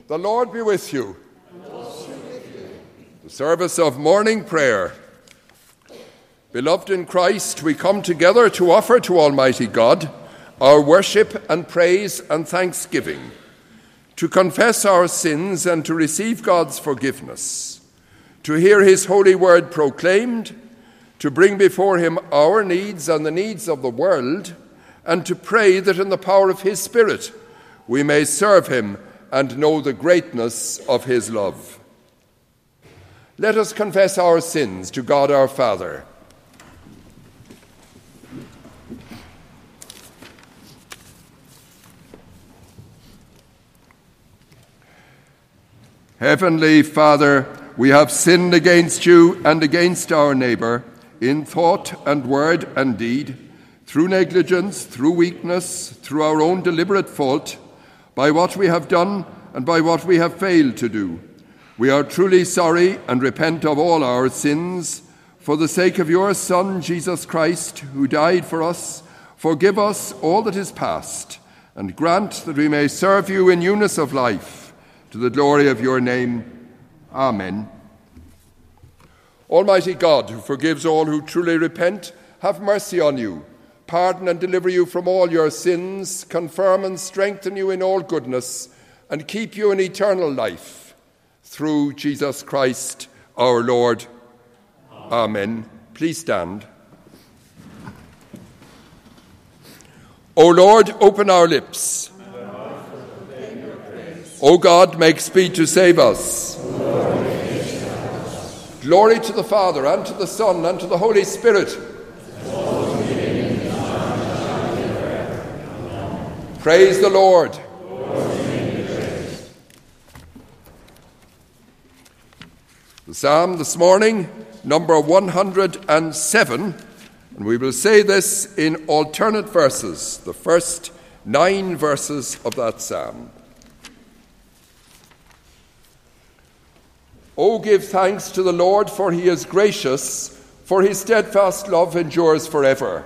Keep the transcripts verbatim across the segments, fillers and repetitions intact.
The Lord be with you. And also with you. The service of morning prayer. Beloved in Christ, we come together to offer to Almighty God our worship and praise and thanksgiving, to confess our sins and to receive God's forgiveness, to hear his holy word proclaimed, to bring before him our needs and the needs of the world, and to pray that in the power of his Spirit we may serve him and know the greatness of his love. Let us confess our sins to God our Father. Heavenly Father, we have sinned against you and against our neighbour in thought and word and deed, through negligence, through weakness, through our own deliberate fault, by what we have done and by what we have failed to do. We are truly sorry and repent of all our sins. For the sake of your Son, Jesus Christ, who died for us, forgive us all that is past, and grant that we may serve you in newness of life, to the glory of your name. Amen. Almighty God, who forgives all who truly repent, have mercy on you, pardon and deliver you from all your sins, confirm and strengthen you in all goodness, and keep you in eternal life. Through Jesus Christ our Lord. Amen. Amen. Please stand. O Lord, open our lips. O God, make speed to save us. Glory to the Father, and to the Son, and to the Holy Spirit. Praise the Lord. The psalm this morning, number one hundred seven, and we will say this in alternate verses, the first nine verses of that psalm. O give thanks to the Lord, for he is gracious, for his steadfast love endures forever.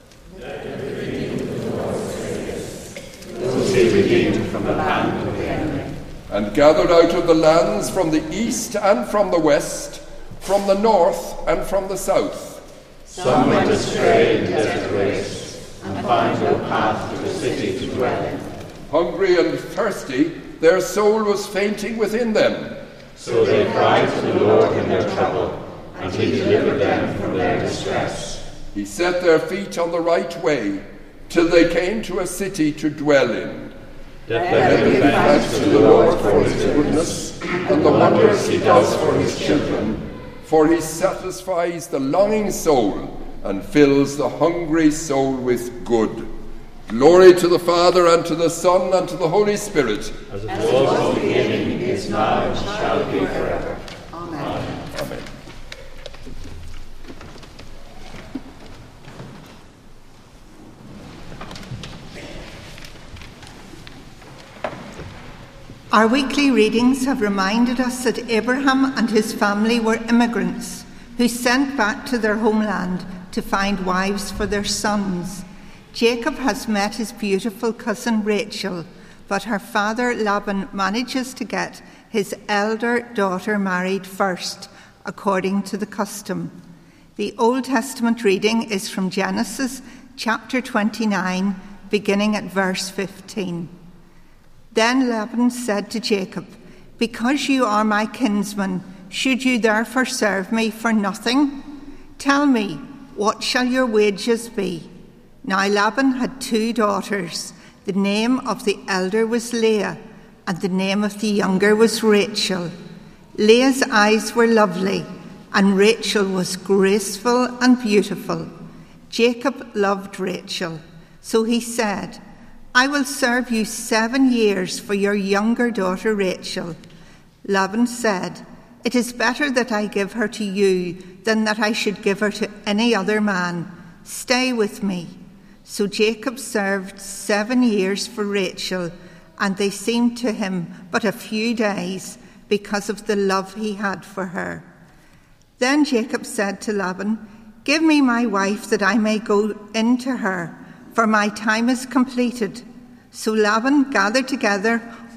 Those he redeemed from the hand of the enemy, and gathered out of the lands from the east and from the west, from the north and from the south. Some went astray in desert wastes, and found no path to the city to dwell in. Hungry and thirsty, their soul was fainting within them. So they cried to the Lord in their trouble, and he delivered them from their distress. He set their feet on the right way, till they came to a city to dwell in. Let them give thanks to the Lord for his goodness, and the wonders he does for his children. For he satisfies the longing soul, and fills the hungry soul with good. Glory to the Father, and to the Son, and to the Holy Spirit. As it was in the beginning, is now, and shall be forever. Amen. Amen. Our weekly readings have reminded us that Abraham and his family were immigrants who sent back to their homeland to find wives for their sons. Jacob has met his beautiful cousin Rachel, but her father Laban manages to get his elder daughter married first, according to the custom. The Old Testament reading is from Genesis chapter twenty-nine, beginning at verse fifteen. Then Laban said to Jacob, "Because you are my kinsman, should you therefore serve me for nothing? Tell me, what shall your wages be?" Now Laban had two daughters. The name of the elder was Leah, and the name of the younger was Rachel. Leah's eyes were lovely, and Rachel was graceful and beautiful. Jacob loved Rachel, so he said, "I will serve you seven years for your younger daughter Rachel." Laban said, "It is better that I give her to you than that I should give her to any other man. Stay with me." So Jacob served seven years for Rachel, and they seemed to him but a few days because of the love he had for her. Then Jacob said to Laban, "Give me my wife that I may go in to her, for my time is completed." So Laban gathered together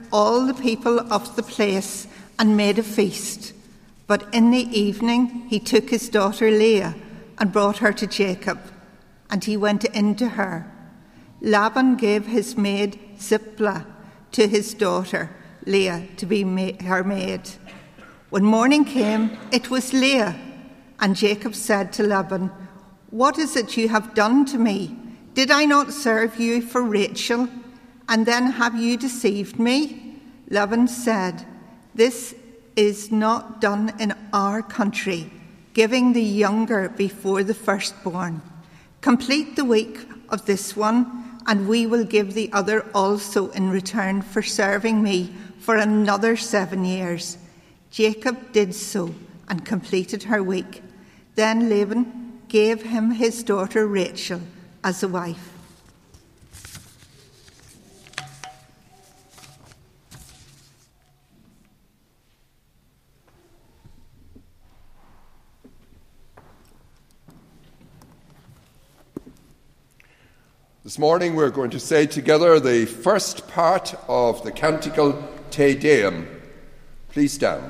all the people of the place and made a feast. But in the evening he took his daughter Leah and brought her to Jacob, and he went in to her. Laban gave his maid Zilpah to his daughter Leah to be ma- her maid. When morning came, it was Leah, and Jacob said to Laban, "What is it you have done to me? Did I not serve you for Rachel? And then have you deceived me?" Laban said, "This is not done in our country, giving the younger before the firstborn. Complete the week of this one, and we will give the other also in return for serving me for another seven years." Jacob did so and completed her week. Then Laban gave him his daughter Rachel as a wife. This morning we're going to say together the first part of the canticle Te Deum. Please stand.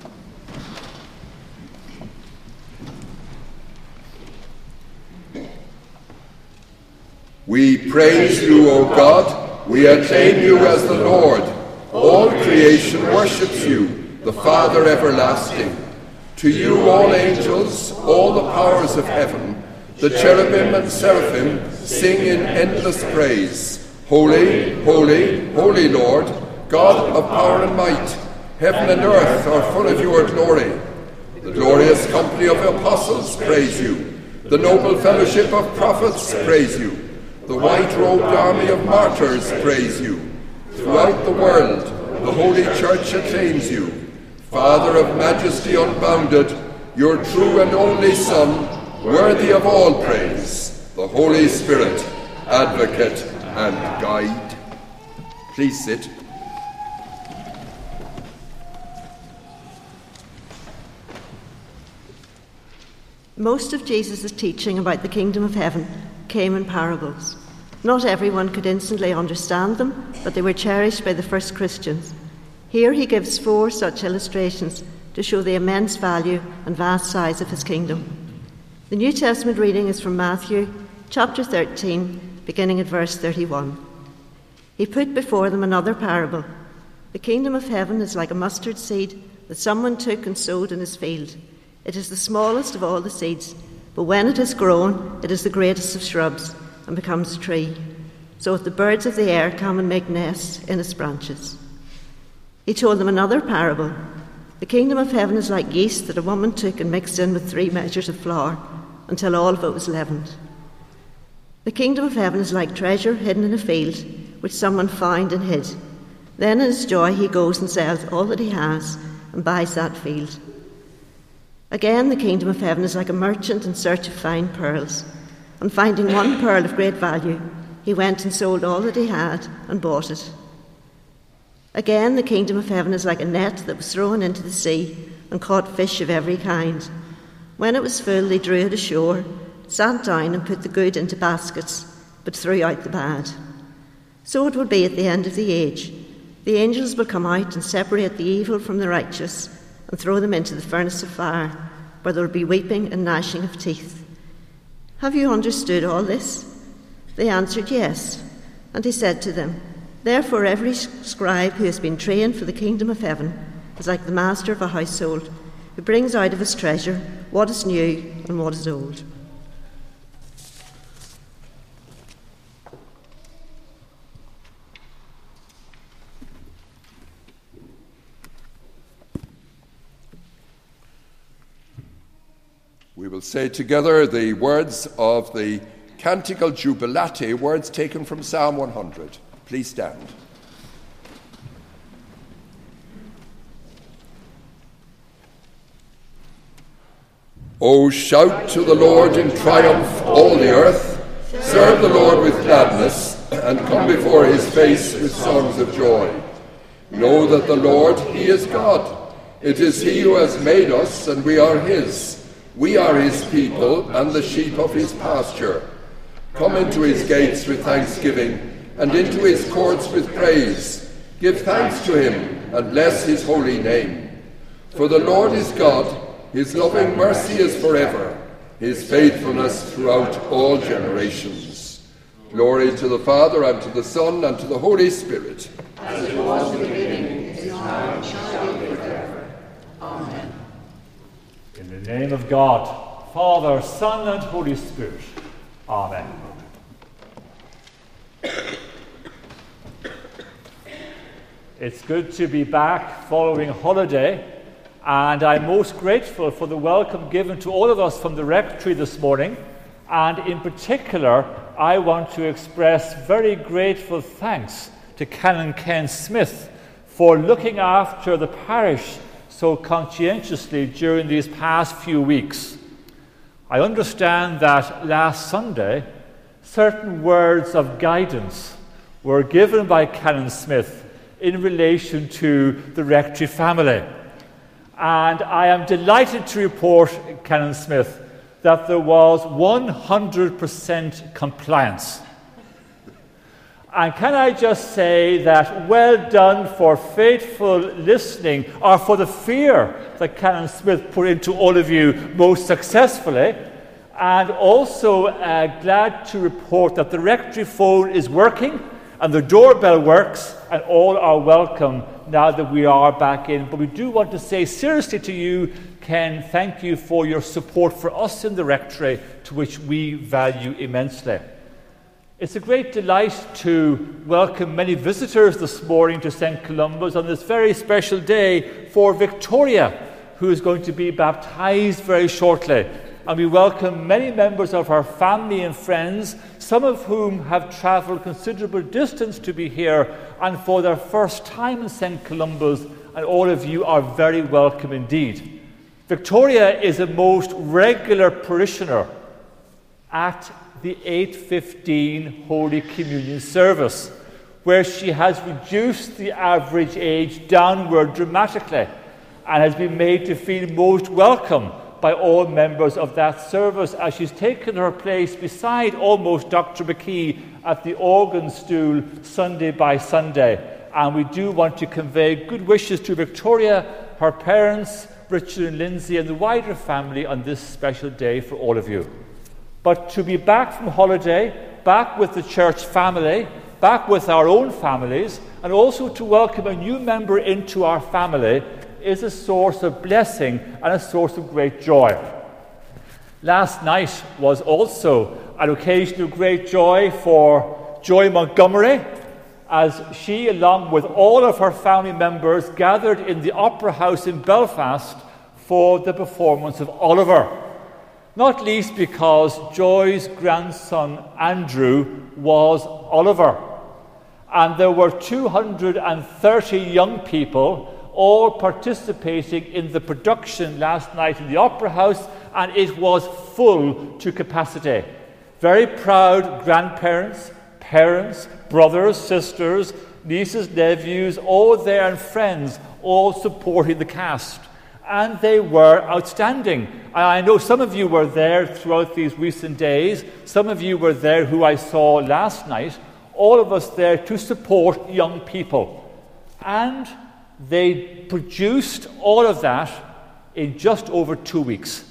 We praise you, O God. We acclaim you as the Lord. All creation worships you, the Father everlasting. To you all angels, all the powers of heaven, the cherubim and seraphim sing in endless praise. Holy, holy, holy Lord, God of power and might. Heaven and earth are full of your glory. The glorious company of apostles praise you. The noble fellowship of prophets praise you. The white-robed army of martyrs praise you. Throughout the world, the Holy Church acclaims you. Father of majesty unbounded, your true and only Son, worthy of all praise, the Holy Spirit, advocate and guide. Please sit. Most of Jesus' teaching about the kingdom of heaven came in parables. Not everyone could instantly understand them, but they were cherished by the first Christians. Here he gives four such illustrations to show the immense value and vast size of his kingdom. The New Testament reading is from Matthew chapter thirteen, beginning at verse thirty-one. He put before them another parable. The kingdom of heaven is like a mustard seed that someone took and sowed in his field. It is the smallest of all the seeds, but when it has grown, it is the greatest of shrubs and becomes a tree. So the birds of the air come and make nests in its branches. He told them another parable. The kingdom of heaven is like yeast that a woman took and mixed in with three measures of flour until all of it was leavened. The kingdom of heaven is like treasure hidden in a field, which someone found and hid. Then in his joy he goes and sells all that he has and buys that field. Again, the kingdom of heaven is like a merchant in search of fine pearls. And finding one pearl of great value, he went and sold all that he had and bought it. Again, the kingdom of heaven is like a net that was thrown into the sea and caught fish of every kind. When it was full, they drew it ashore, sat down and put the good into baskets, but threw out the bad. So it will be at the end of the age. The angels will come out and separate the evil from the righteous and throw them into the furnace of fire, where there will be weeping and gnashing of teeth. Have you understood all this? They answered, yes. And he said to them, therefore every scribe who has been trained for the kingdom of heaven is like the master of a household, who brings out of his treasure what is new and what is old. We will say together the words of the Canticle Jubilate, words taken from Psalm one hundred. Please stand. O shout to the Lord in triumph, all the earth. Serve the Lord with gladness, and come before his face with songs of joy. Know that the Lord, he is God. It is he who has made us, and we are his. We are his people, and the sheep of his pasture. Come into his gates with thanksgiving, and into his courts with praise. Give thanks to him and bless his holy name. For the Lord is God, his loving mercy is forever, his faithfulness throughout all generations. Glory to the Father, and to the Son, and to the Holy Spirit. As it was in the beginning, is now, and shall be forever. Amen. In the name of God, Father, Son, and Holy Spirit. Amen. It's good to be back following holiday, and I'm most grateful for the welcome given to all of us from the Rectory this morning. And in particular, I want to express very grateful thanks to Canon Ken Smith for looking after the parish so conscientiously during these past few weeks. I understand that last Sunday, certain words of guidance were given by Canon Smith in relation to the Rectory family. And I am delighted to report, Canon Smith, that there was one hundred percent compliance. And can I just say that well done for faithful listening, or for the fear that Canon Smith put into all of you most successfully. And also uh, glad to report that the Rectory phone is working and the doorbell works, and all are welcome now that we are back in. But we do want to say seriously to you, Ken, thank you for your support for us in the Rectory, to which we value immensely. It's a great delight to welcome many visitors this morning to Saint Columba's on this very special day for Victoria, who is going to be baptized very shortly. And we welcome many members of her family and friends, some of whom have travelled considerable distance to be here and for their first time in Saint Columba's, and all of you are very welcome indeed. Victoria is a most regular parishioner at the eight fifteen Holy Communion service, where she has reduced the average age downward dramatically and has been made to feel most welcome by all members of that service, as she's taken her place beside almost Doctor McKee at the organ stool Sunday by Sunday. And we do want to convey good wishes to Victoria, her parents, Richard and Lindsay, and the wider family on this special day for all of you. But to be back from holiday, back with the church family, back with our own families, and also to welcome a new member into our family is a source of blessing and a source of great joy. Last night was also an occasion of great joy for Joy Montgomery, as she, along with all of her family members, gathered in the Opera House in Belfast for the performance of Oliver. Not least because Joy's grandson Andrew was Oliver. And there were two hundred thirty young people all participating in the production last night in the Opera House, and it was full to capacity. Very proud grandparents, parents, brothers, sisters, nieces, nephews, all there, and friends, all supporting the cast. And they were outstanding. I know some of you were there throughout these recent days. Some of you were there who I saw last night. All of us there to support young people. And they produced all of that in just over two weeks.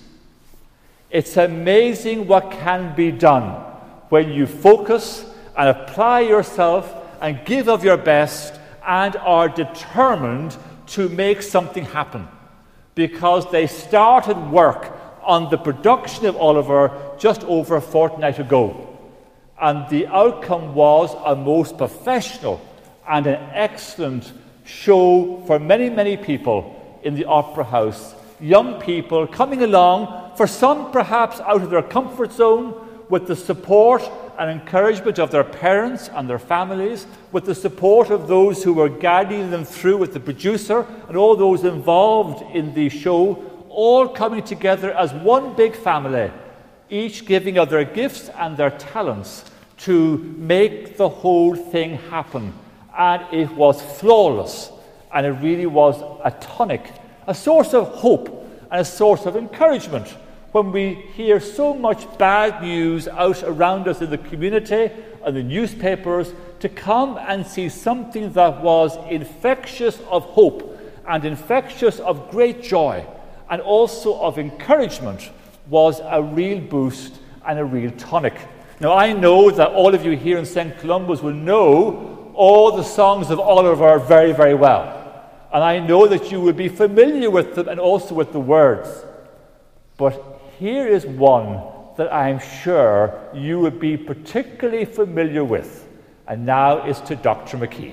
It's amazing what can be done when you focus and apply yourself and give of your best and are determined to make something happen. Because they started work on the production of Oliver just over a fortnight ago. And the outcome was a most professional and an excellent show for many, many people in the Opera House. Young people coming along, for some perhaps out of their comfort zone, with the support and encouragement of their parents and their families, with the support of those who were guiding them through with the producer and all those involved in the show, all coming together as one big family, each giving of their gifts and their talents to make the whole thing happen. And it was flawless, and it really was a tonic, a source of hope and a source of encouragement when we hear so much bad news out around us in the community and the newspapers to come and see something that was infectious of hope and infectious of great joy and also of encouragement was a real boost and a real tonic. Now, I know that all of you here in Saint Columba's will know all the songs of Oliver very, very well. And I know that you will be familiar with them and also with the words. But here is one that I'm sure you would be particularly familiar with. And now is to Doctor McKee.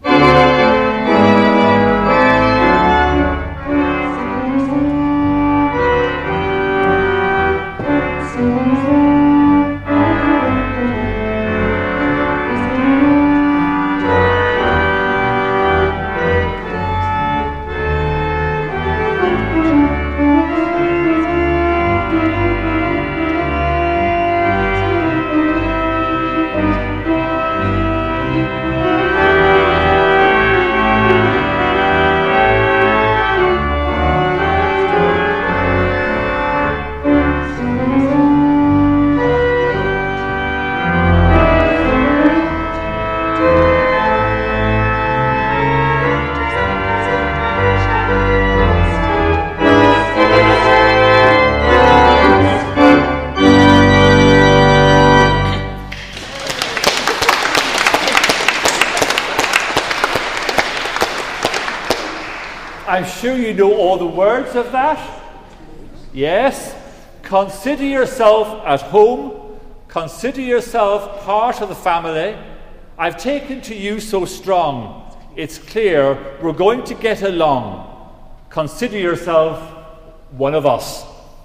I'm sure you know all the words of that. Yes. Consider yourself at home. Consider yourself part of the family. I've taken to you so strong. It's clear we're going to get along. Consider yourself one of us.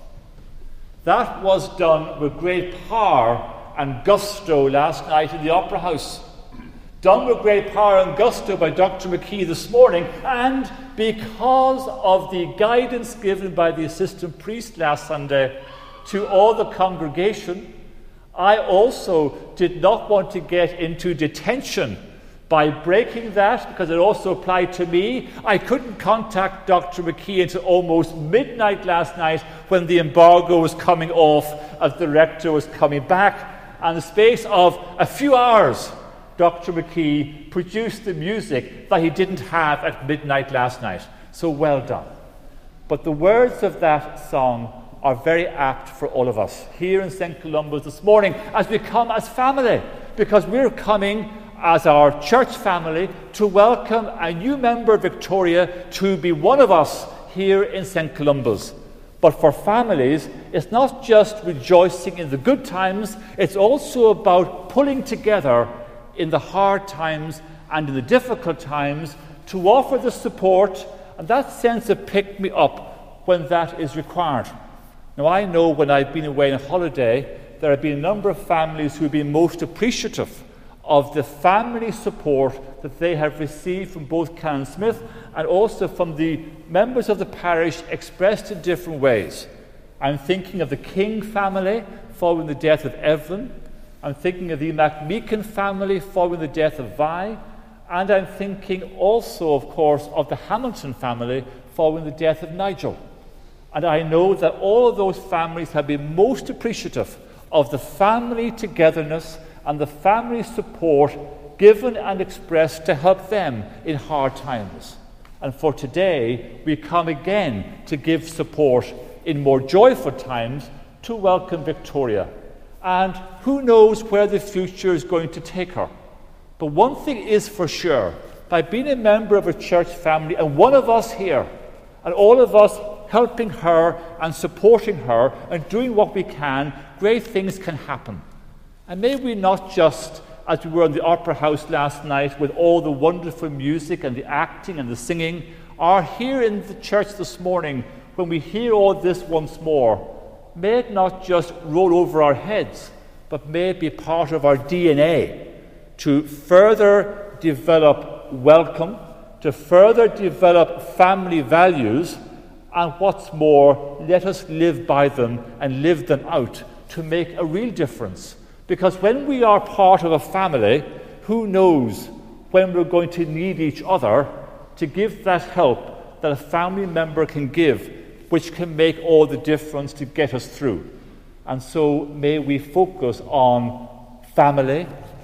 That was done with great power and gusto last night in the Opera House. Done with great power and gusto by Doctor McKee this morning, and because of the guidance given by the assistant priest last Sunday to all the congregation, I also did not want to get into detention by breaking that, because it also applied to me. I couldn't contact Doctor McKee until almost midnight last night when the embargo was coming off as the rector was coming back. And in the space of a few hours, Doctor McKee produced the music that he didn't have at midnight last night. So well done. But the words of that song are very apt for all of us here in Saint Columba's this morning as we come as family, because we're coming as our church family to welcome a new member, Victoria, to be one of us here in Saint Columba's. But for families, it's not just rejoicing in the good times, it's also about pulling together in the hard times and in the difficult times to offer the support and that sense of pick-me-up when that is required. Now, I know when I've been away on holiday, there have been a number of families who have been most appreciative of the family support that they have received from both Canon Smith and also from the members of the parish expressed in different ways. I'm thinking of the King family following the death of Evelyn. I'm thinking of the MacMeekin family following the death of Vi, and I'm thinking also, of course, of the Hamilton family following the death of Nigel. And I know that all of those families have been most appreciative of the family togetherness and the family support given and expressed to help them in hard times. And for today, we come again to give support in more joyful times to welcome Victoria. And who knows where the future is going to take her. But one thing is for sure, by being a member of a church family and one of us here, and all of us helping her and supporting her and doing what we can, great things can happen. And may we not just, as we were in the Opera House last night with all the wonderful music and the acting and the singing, are here in the church this morning when we hear all this once more. May it not just roll over our heads, but may it be part of our D N A to further develop welcome, to further develop family values, and what's more, let us live by them and live them out to make a real difference. Because when we are part of a family, who knows when we're going to need each other to give that help that a family member can give, which can make all the difference to get us through. And so may we focus on family, may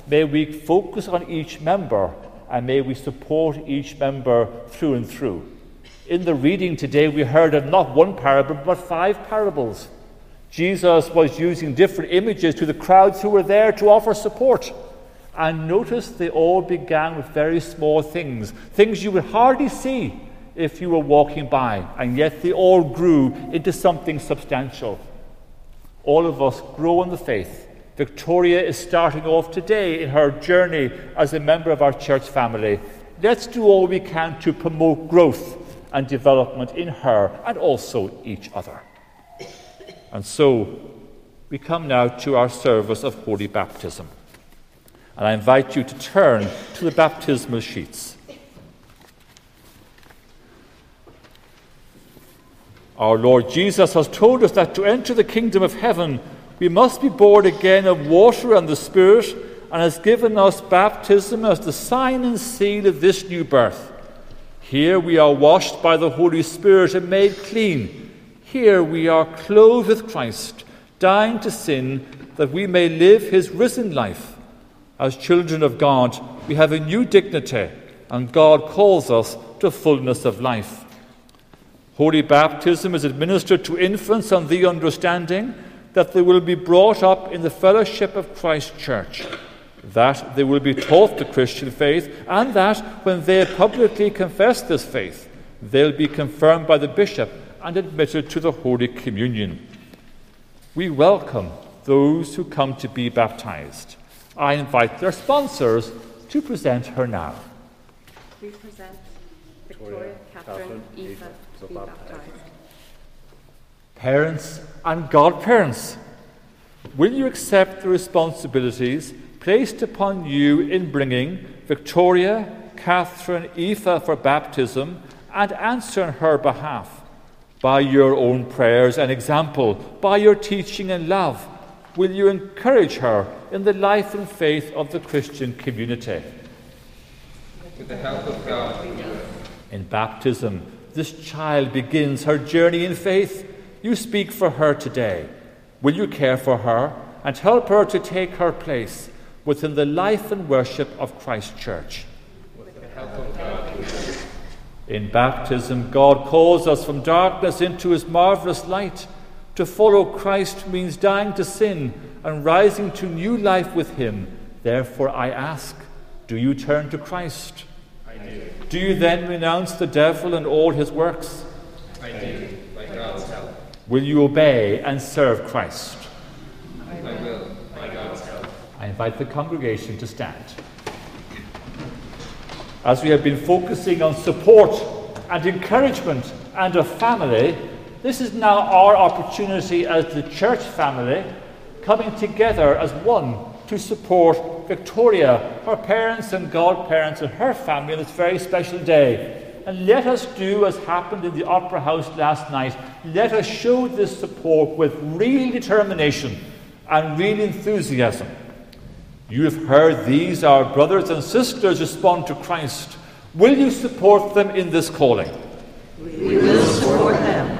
May we focus on each member, and may we support each member through and through. In the reading today, we heard of not one parable, but five parables. Jesus was using different images to the crowds who were there to offer support. And notice they all began with very small things, things you would hardly see if you were walking by, and yet they all grew into something substantial. All of us grow in the faith. Victoria is starting off today in her journey as a member of our church family. Let's do all we can to promote growth and development in her and also each other. And so we come now to our service of Holy Baptism. And I invite you to turn to the baptismal sheets. Our Lord Jesus has told us that to enter the kingdom of heaven, we must be born again of water and the Spirit, and has given us baptism as the sign and seal of this new birth. Here we are washed by the Holy Spirit and made clean. Here we are clothed with Christ, dying to sin, that we may live his risen life. As children of God, we have a new dignity, and God calls us to fullness of life. Holy baptism is administered to infants on the understanding that they will be brought up in the fellowship of Christ's church, that they will be taught the Christian faith, and that when they publicly confess this faith, they'll be confirmed by the bishop and admitted to the Holy Communion. We welcome those who come to be baptized. I invite their sponsors to present her now. We present Victoria, Catherine, Eva to be baptized. Parents and godparents, will you accept the responsibilities placed upon you in bringing Victoria, Catherine, Eva for baptism and answer on her behalf? By your own prayers and example, by your teaching and love, will you encourage her in the life and faith of the Christian community? With the help of God, we do. In baptism, this child begins her journey in faith. You speak for her today. Will you care for her and help her to take her place within the life and worship of Christ's church? With the help of God, we do. In baptism, God calls us from darkness into his marvelous light. To follow Christ means dying to sin and rising to new life with him. Therefore, I ask, do you turn to Christ? I do. Do you then renounce the devil and all his works? I do, by God's help. Will you obey and serve Christ? I will, by God's help. I invite the congregation to stand. As we have been focusing on support and encouragement and a family, this is now our opportunity as the church family coming together as one to support Victoria, her parents and godparents and her family on this very special day. And let us do as happened in the Opera House last night. Let us show this support with real determination and real enthusiasm. You have heard these, our brothers and sisters, respond to Christ. Will you support them in this calling? We will support them.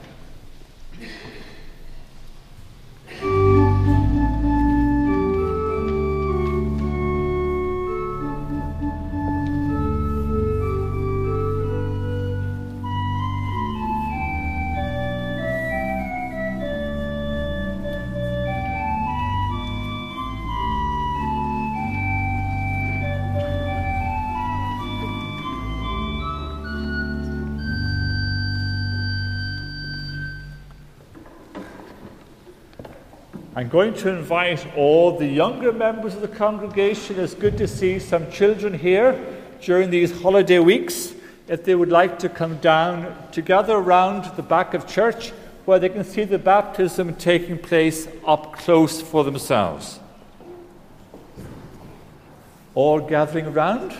I'm going to invite all the younger members of the congregation. It's good to see some children here during these holiday weeks. If they would like to come down to gather around the back of church where they can see the baptism taking place up close for themselves. All gathering around.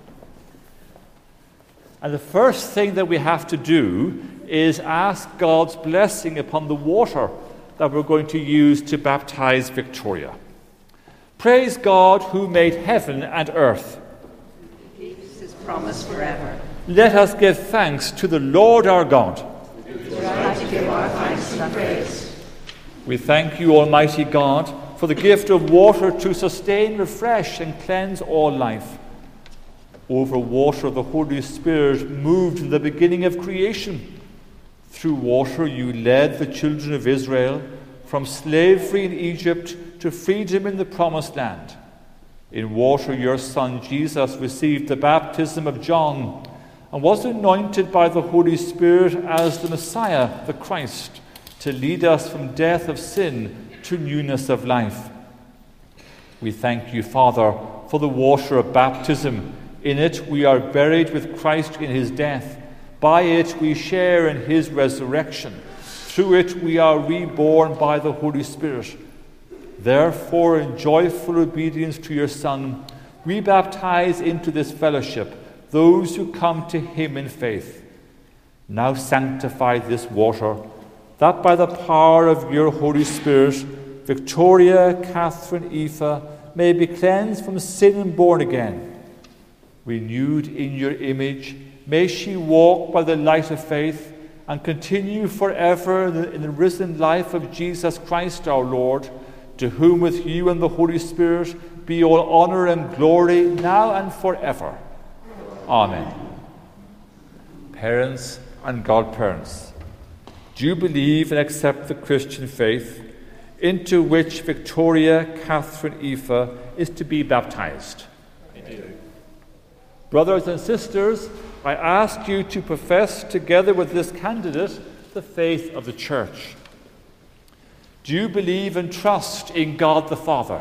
And the first thing that we have to do is ask God's blessing upon the water that we're going to use to baptize Victoria. Praise God who made heaven and earth. Keeps his promise forever. Let us give thanks to the Lord our God. It is right to give our thanks and praise. We thank you, Almighty God, for the gift of water to sustain, refresh, and cleanse all life. Over water, the Holy Spirit moved in the beginning of creation. Through water, you led the children of Israel from slavery in Egypt to freedom in the Promised Land. In water, your Son Jesus received the baptism of John and was anointed by the Holy Spirit as the Messiah, the Christ, to lead us from death of sin to newness of life. We thank you, Father, for the water of baptism. In it we are buried with Christ in his death. By it we share in his resurrection. Through it we are reborn by the Holy Spirit. Therefore, in joyful obedience to your Son, we baptize into this fellowship those who come to him in faith. Now sanctify this water, that by the power of your Holy Spirit, Victoria, Catherine, Aoife may be cleansed from sin and born again. Renewed in your image, may she walk by the light of faith and continue forever in the, in the risen life of Jesus Christ our Lord, to whom with you and the Holy Spirit be all honor and glory now and forever. Amen. Parents and godparents, do you believe and accept the Christian faith into which Victoria Catherine Aoife is to be baptized? I do. Brothers and sisters, I ask you to profess together with this candidate the faith of the Church. Do you believe and trust in God the Father?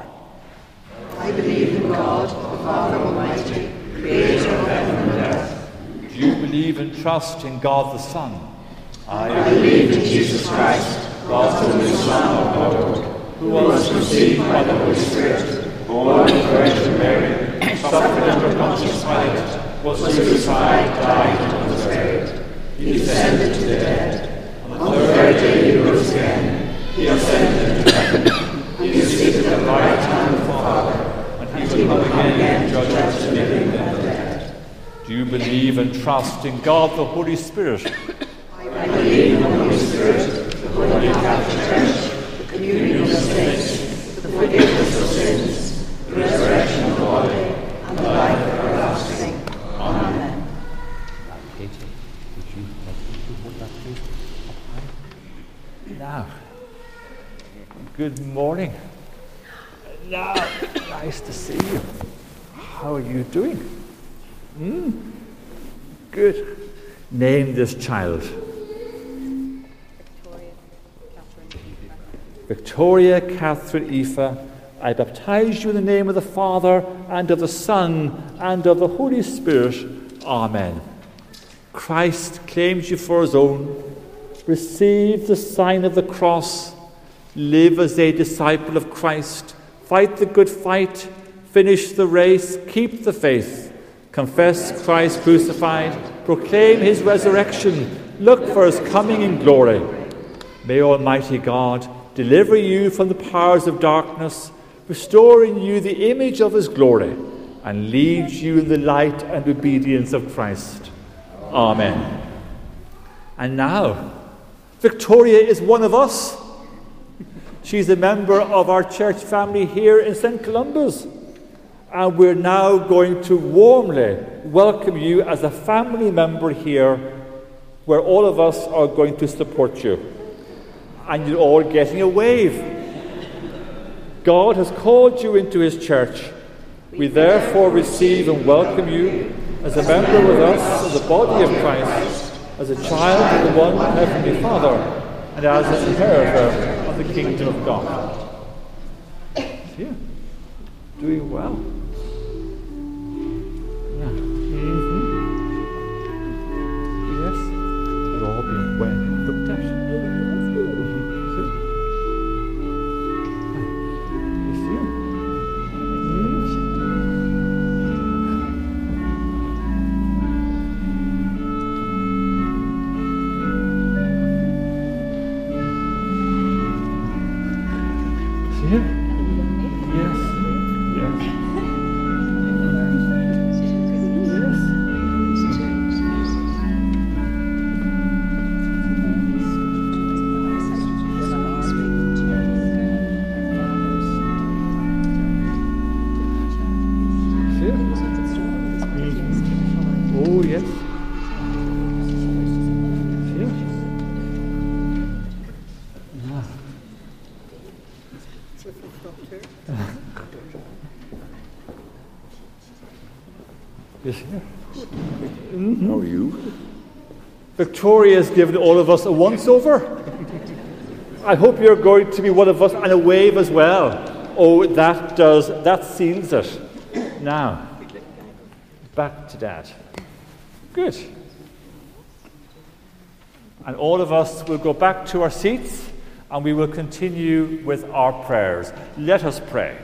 I believe in God, the Father Almighty, creator of heaven and earth. Do you believe and trust in God the Son? I believe in Jesus Christ, God's only Son, our Lord, who was conceived by the Holy Spirit, born of the Virgin Mary, suffered under Pontius Pilate, was crucified, died, and was buried. He descended to the dead. On the third day he rose again. He ascended into heaven. He is seated at the right hand of the Father, and he will come again to judge the living and the dead. Do you believe and trust in God the Holy Spirit? I believe in the Holy Spirit, the Holy Catholic Church, the communion of saints, the forgiveness of sins, the resurrection of the body, and the life everlasting. Amen. Katie, would you like to hold that please? Now, good morning. Now, nice to see you. How are you doing? Hmm? Good. Name this child. Victoria Catherine Aoife, I baptize you in the name of the Father, and of the Son, and of the Holy Spirit. Amen. Christ claims you for his own. Receive the sign of the cross. Live as a disciple of Christ. Fight the good fight. Finish the race. Keep the faith. Confess Christ crucified. Proclaim his resurrection. Look for his coming in glory. May Almighty God deliver you from the powers of darkness, restore in you the image of his glory, and lead you in the light and obedience of Christ. Amen. And now, Victoria is one of us. She's a member of our church family here in Saint Columba's. And we're now going to warmly welcome you as a family member here, where all of us are going to support you. And you're all getting a wave. God has called you into his church. We therefore receive and welcome you as a member with us of the body of Christ, as a child of the one Heavenly Father, and as an inheritor of the kingdom of God. Yeah. Doing well. Yeah. Mm-hmm. Yes. It's all been well looked at. Yes, yes. you, yes. Yes, here. Mm-hmm. How are you? Victoria has given all of us a once-over. I hope you're going to be one of us, and a wave as well. Oh, that does, that seals it. Now, back to Dad. Good. And all of us will go back to our seats, and we will continue with our prayers. Let us pray.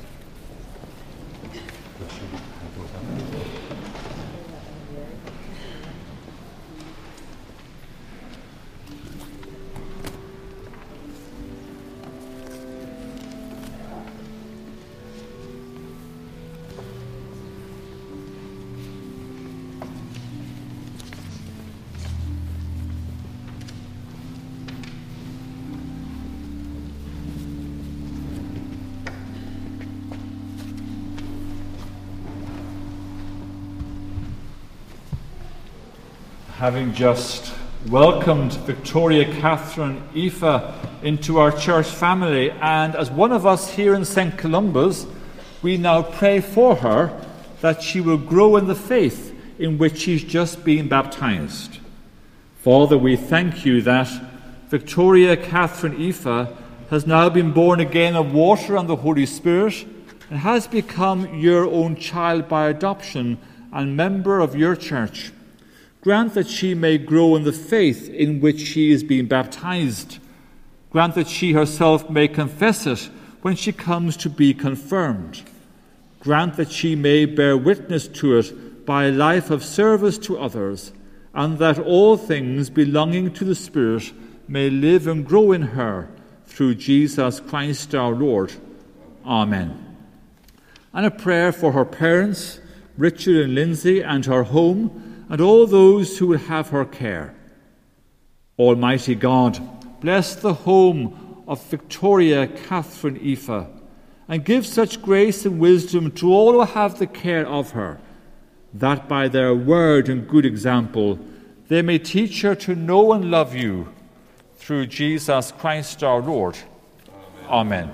Having just welcomed Victoria Catherine Aoife into our church family, and as one of us here in Saint Columba's, we now pray for her that she will grow in the faith in which she's just been baptized. Father, we thank you that Victoria Catherine Aoife has now been born again of water and the Holy Spirit, and has become your own child by adoption and member of your church. Grant that she may grow in the faith in which she is being baptized. Grant that she herself may confess it when she comes to be confirmed. Grant that she may bear witness to it by a life of service to others, and that all things belonging to the Spirit may live and grow in her, through Jesus Christ our Lord. Amen. And a prayer for her parents, Richard and Lindsay, and her home, and all those who will have her care. Almighty God, bless the home of Victoria Catherine Aoife, and give such grace and wisdom to all who have the care of her, that by their word and good example they may teach her to know and love you, through Jesus Christ our Lord. Amen. Amen.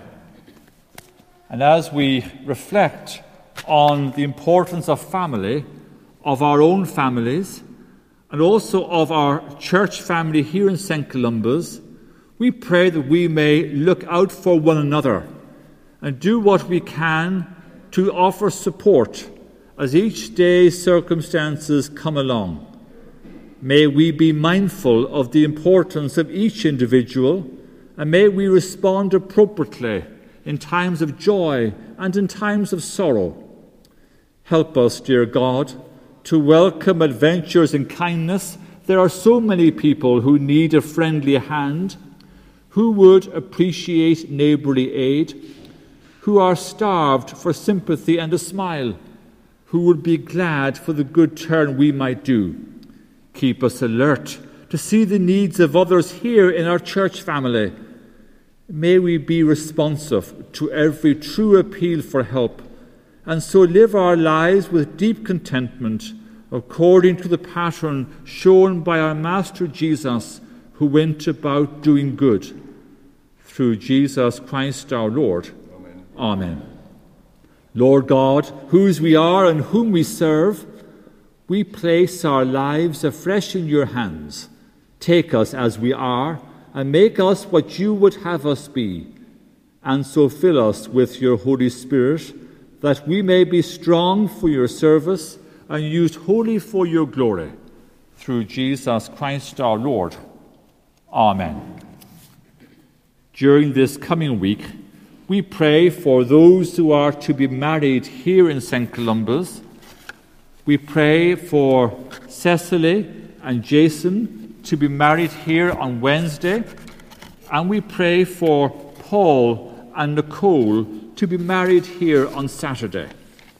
And as we reflect on the importance of family, of our own families, and also of our church family here in Saint Columba's, we pray that we may look out for one another and do what we can to offer support as each day's circumstances come along. May we be mindful of the importance of each individual, and may we respond appropriately in times of joy and in times of sorrow. Help us, dear God, to welcome adventures and kindness. There are so many people who need a friendly hand, who would appreciate neighbourly aid, who are starved for sympathy and a smile, who would be glad for the good turn we might do. Keep us alert to see the needs of others here in our church family. May we be responsive to every true appeal for help, and so live our lives with deep contentment, according to the pattern shown by our Master Jesus, who went about doing good. Through Jesus Christ our Lord. Amen. Amen. Lord God, whose we are and whom we serve, we place our lives afresh in your hands. Take us as we are, and make us what you would have us be, and so fill us with your Holy Spirit, that we may be strong for your service and used wholly for your glory. Through Jesus Christ our Lord. Amen. During this coming week, we pray for those who are to be married here in Saint Columba's. We pray for Cecily and Jason to be married here on Wednesday, and we pray for Paul and Nicole to be married here on Saturday.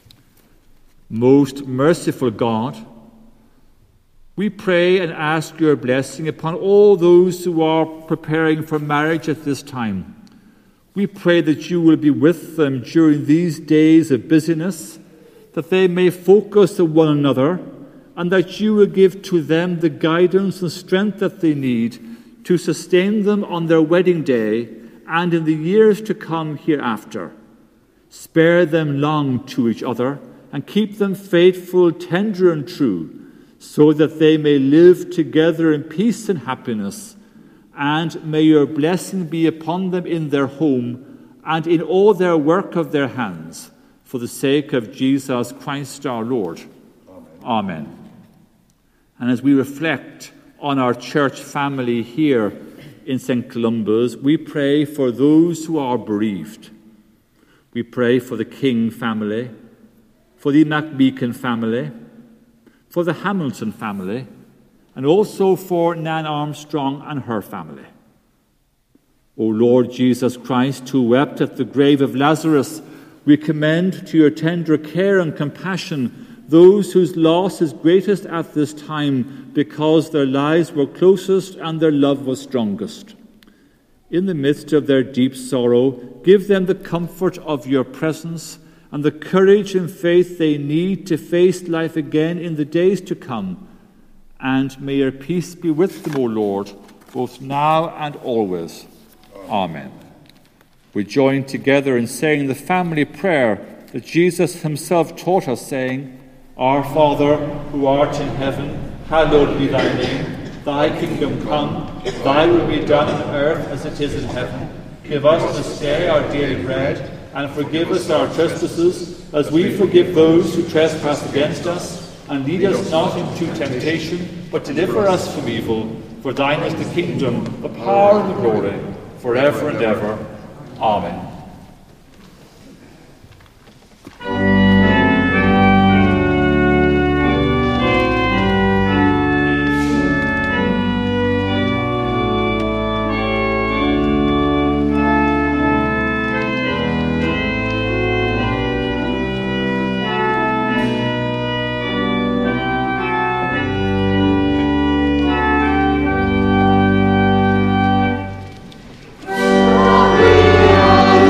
Most merciful God, we pray and ask your blessing upon all those who are preparing for marriage at this time. We pray that you will be with them during these days of busyness, that they may focus on one another and that you will give to them the guidance and strength that they need to sustain them on their wedding day and in the years to come hereafter. Spare them long to each other and keep them faithful, tender, and true, so that they may live together in peace and happiness. And may your blessing be upon them in their home and in all their work of their hands, for the sake of Jesus Christ our Lord. Amen. Amen. And as we reflect on our church family here in Saint Columba's, we pray for those who are bereaved. We pray for the King family, for the McBeacon family, for the Hamilton family, and also for Nan Armstrong and her family. O Lord Jesus Christ, who wept at the grave of Lazarus, we commend to your tender care and compassion those whose loss is greatest at this time, because their lives were closest and their love was strongest. In the midst of their deep sorrow, give them the comfort of your presence and the courage and faith they need to face life again in the days to come. And may your peace be with them, O Lord, both now and always. Amen. We join together in saying the family prayer that Jesus himself taught us, saying, Our Father, who art in heaven, hallowed be thy name. Thy kingdom come, thy will be done on earth as it is in heaven. Give us this day our daily bread, and forgive us our trespasses, as we forgive those who trespass against us. And lead us not into temptation, but deliver us from evil. For thine is the kingdom, the power, and the glory, forever and ever. Amen. Glory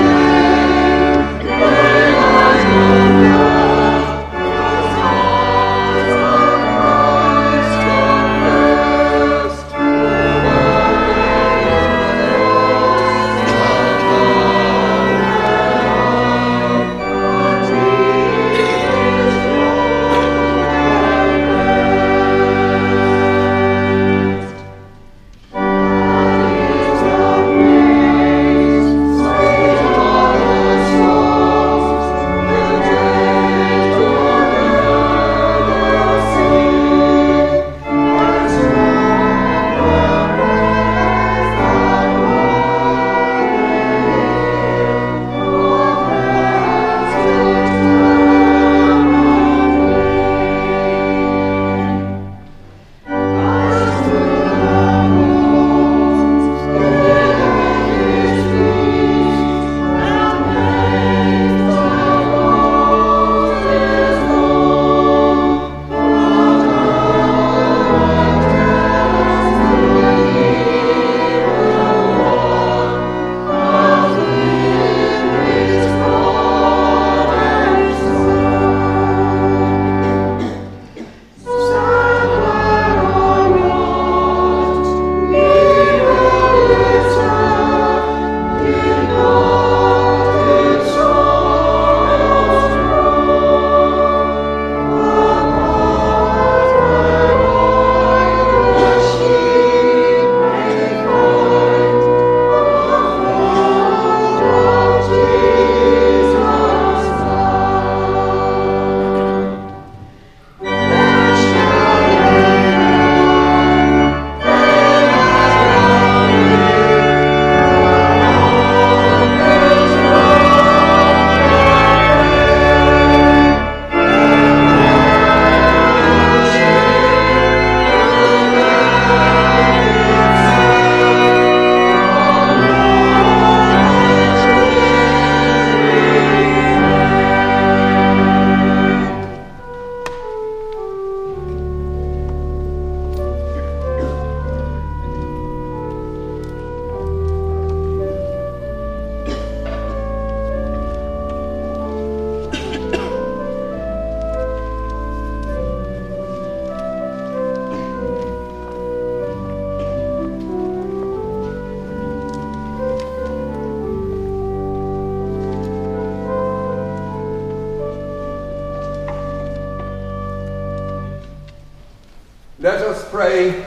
Let us pray.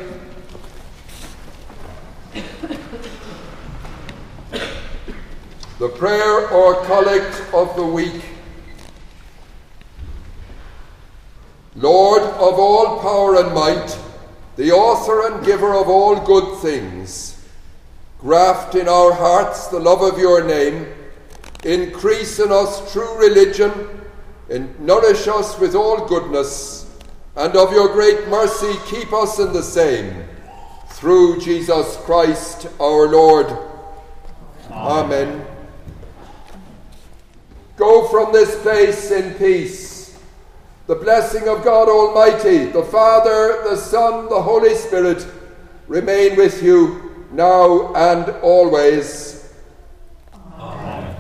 The prayer or collect of the week. Lord of all power and might, the author and giver of all good things, graft in our hearts the love of your name, increase in us true religion, and nourish us with all goodness, and of your great mercy keep us in the same. Through Jesus Christ our Lord. Amen. Amen. Go from this place in peace. The blessing of God Almighty, the Father, the Son, the Holy Spirit, remain with you now and always. Amen.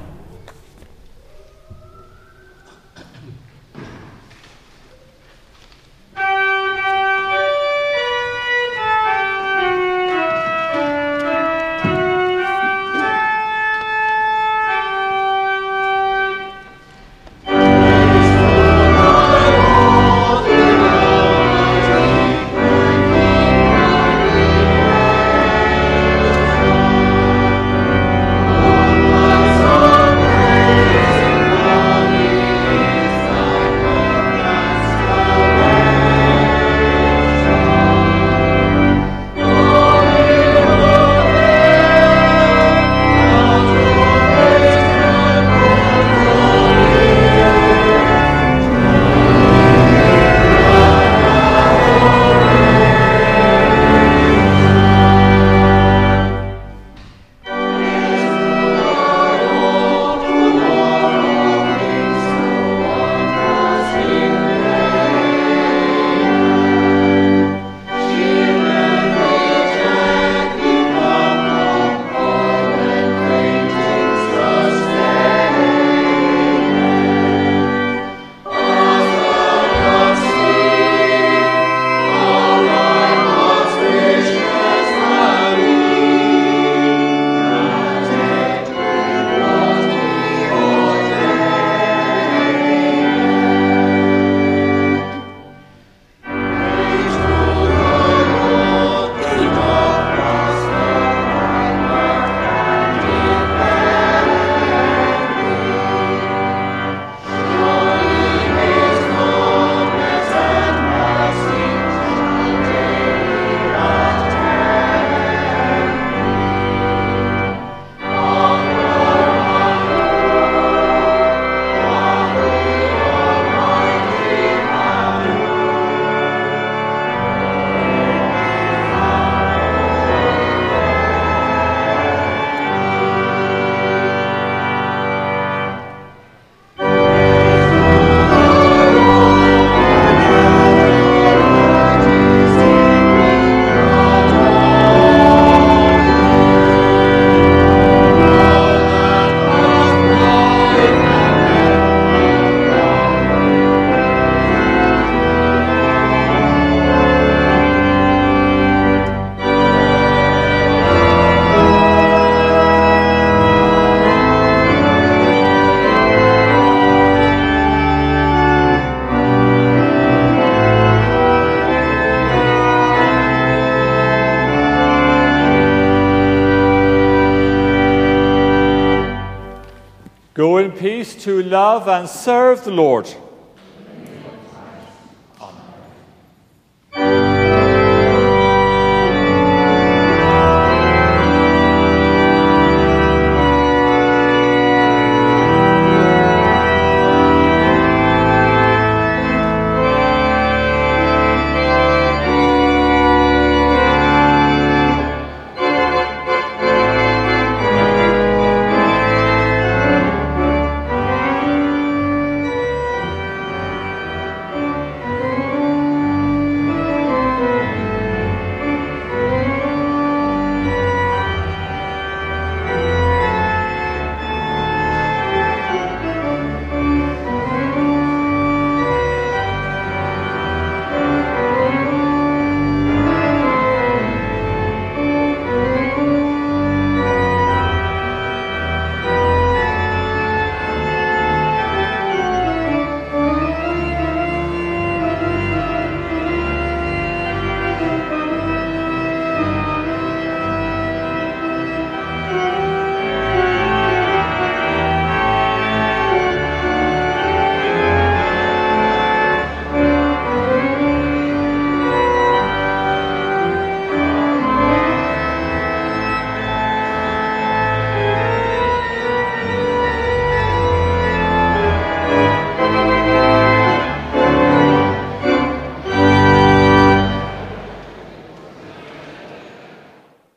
Go in peace to love and serve the Lord.